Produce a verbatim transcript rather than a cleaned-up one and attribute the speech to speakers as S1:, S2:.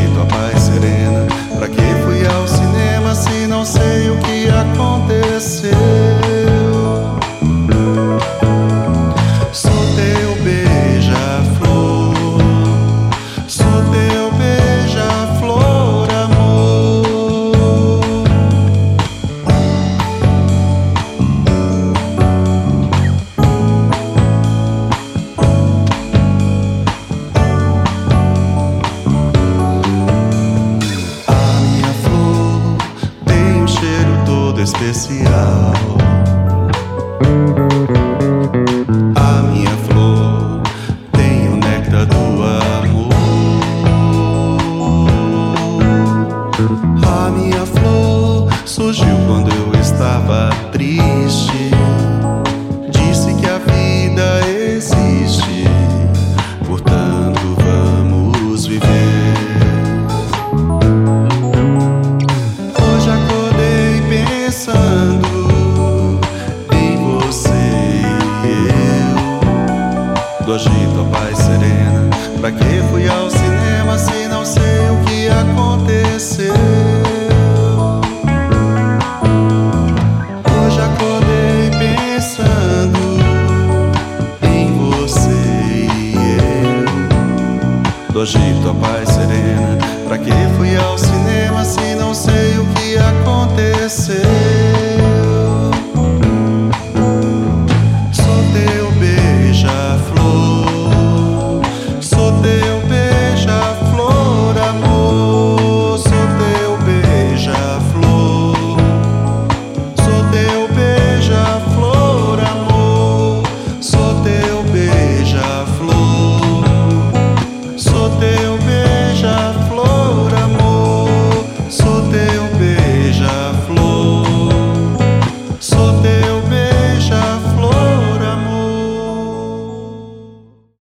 S1: agito a paz serena. Pra que fui ao cinema se não sei o que aconteceu? Sou teu beija-flor, sou teu beija-flor, amor. A minha flor tem um cheiro todo especial. A minha flor tem o néctar do amor. A minha flor surgiu quando eu estava triste. Disse que a vida existe, portanto vamos viver. Hoje acordei pensando em você e eu. Do agito a paz serena. Pra que fui ao cinema se não sei o que aconteceu? Hoje acordei pensando em você e eu. Do agito a paz serena. Pra que fui ao cinema se não sei o que aconteceu?